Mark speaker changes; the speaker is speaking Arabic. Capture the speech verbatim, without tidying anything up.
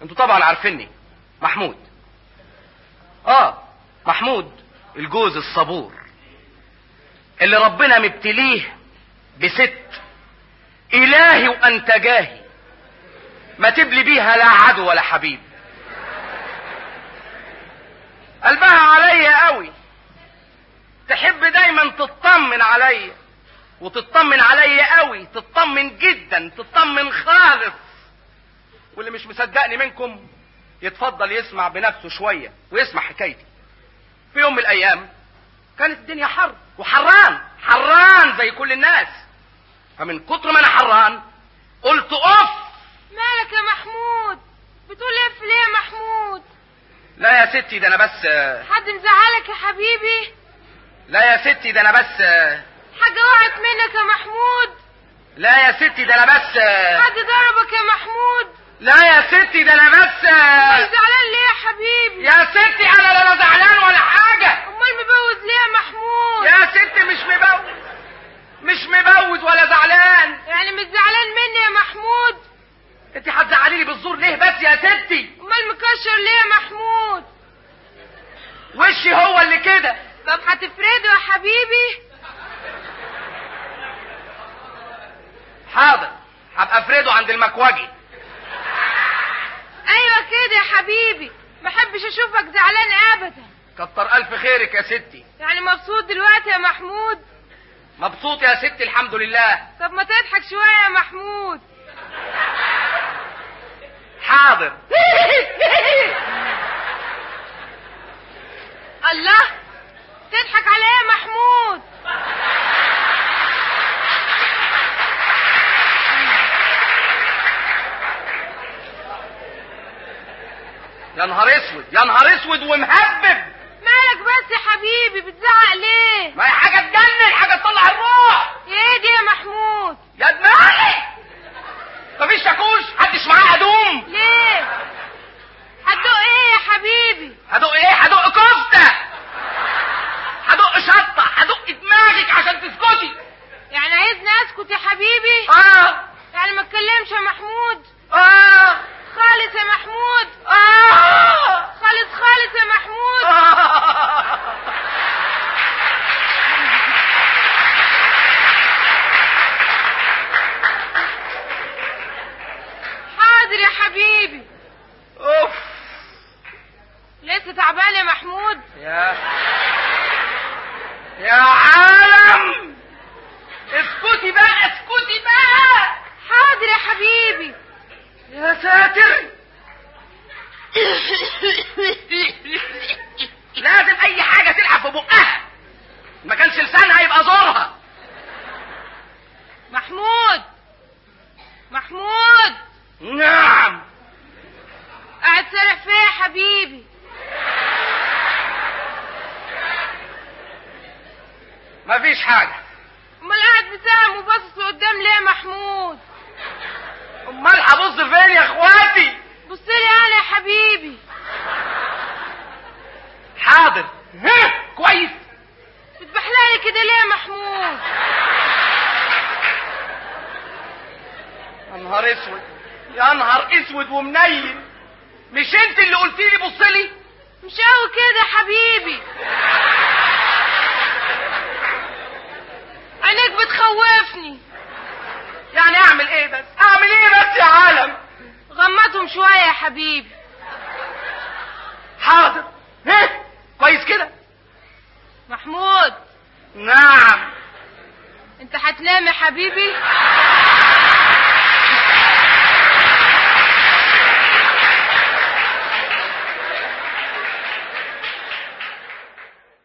Speaker 1: انتوا طبعا عارفيني، محمود. اه محمود الجوز الصبور اللي ربنا مبتليه بست الهي وانت جاهي ما تبلي بيها لا عدو ولا حبيب. قلبها عليا قوي، تحب دايما تطمن عليا وتطمن عليا قوي، تطمن جدا، تطمن خالص. واللي مش مصدقني منكم يتفضل يسمع بنفسه شوية ويسمع حكايتي. في يوم من الايام كانت الدنيا حر وحران حران زي كل الناس، فمن كتر ما انا حران قلت اوف.
Speaker 2: مالك يا محمود؟ بتقول اف ليه يا محمود؟
Speaker 1: لا يا ستي ده انا بس.
Speaker 2: حد مزعلك يا حبيبي؟
Speaker 1: لا يا ستي ده انا بس.
Speaker 2: حاجة وقعت منك يا محمود؟
Speaker 1: لا يا ستي ده انا بس.
Speaker 2: حد ضربك يا محمود؟
Speaker 1: لا يا ستي ده انا بس.
Speaker 2: زعلان ليه يا حبيبي؟
Speaker 1: يا ستي انا لا زعلان ولا حاجة.
Speaker 2: امال مبوز ليه يا محمود؟
Speaker 1: يا ستي مش مبوز، مش مبوز ولا زعلان.
Speaker 2: يعني مش زعلان مني يا محمود؟
Speaker 1: انت هتزعليني بالزور ليه بس يا ستي؟
Speaker 2: امال مكشر ليه يا محمود؟
Speaker 1: وشي هو اللي كده.
Speaker 2: طب هتفرده يا حبيبي؟
Speaker 1: حاضر هبقى افرده عند المكواجي.
Speaker 2: ايوه كده يا حبيبي، ما احبش اشوفك زعلان ابدا.
Speaker 1: كتر الف خيرك يا ستي.
Speaker 2: يعني مبسوط دلوقتي يا محمود؟
Speaker 1: مبسوط يا ستي الحمد لله.
Speaker 2: طب ما تضحك شويه يا محمود.
Speaker 1: حاضر.
Speaker 2: الله، تضحك على ايه يا محمود؟
Speaker 1: يا نهار اسود، يا نهار اسود ومهبب.
Speaker 2: مالك بس يا حبيبي؟ بتزعق ليه؟
Speaker 1: ما هي حاجه تجنن، حاجه تطلع الروح.
Speaker 2: ايه دي يا محمود؟
Speaker 1: يا دماغي مفيش شاكوش، محدش معاه ادوم.
Speaker 2: ليه؟ هتدق ايه يا حبيبي؟
Speaker 1: هدق ايه؟ هدق كفته، هدق شطه، هدق دماغك عشان تسكتي.
Speaker 2: يعني عايزني اسكت يا حبيبي؟
Speaker 1: اه.
Speaker 2: يعني ما اتكلمش يا محمود؟
Speaker 1: اه
Speaker 2: خالص يا محمود؟
Speaker 1: اه
Speaker 2: خالص خالص يا محمود؟
Speaker 1: آه.
Speaker 2: حاضر يا حبيبي.
Speaker 1: اوف.
Speaker 2: لسه تعبان يا محمود؟
Speaker 1: يا يا عالم اسكتي بقى، اسكتي بقى.
Speaker 2: حاضر يا حبيبي.
Speaker 1: يا ساتر. لازم اي حاجة تلعب في بقها، ما كانش لسانها يبقى زورها.
Speaker 2: محمود، محمود.
Speaker 1: نعم.
Speaker 2: قاعد سارح فيا يا حبيبي؟
Speaker 1: مفيش حاجة.
Speaker 2: امال قاعد بسام وباصص لقدام ليه يا محمود؟
Speaker 1: امال هبص فين يا اخواتي؟
Speaker 2: بصلي انا يا حبيبي.
Speaker 1: حاضر. ها كويس.
Speaker 2: بتبحلالي كده ليه يا محمود؟
Speaker 1: يا نهار اسود، يا نهار اسود ومنيل. مش انت اللي قلتي لي بصلي؟
Speaker 2: مش قوي كده يا حبيبي، عينيك بتخوفني.
Speaker 1: يعني اعمل ايه بس؟ اعمل ايه بس يا عالم؟
Speaker 2: غمضهم شويه يا حبيبي.
Speaker 1: حاضر. ها كويس كده.
Speaker 2: محمود.
Speaker 1: نعم.
Speaker 2: انت هتنام يا حبيبي؟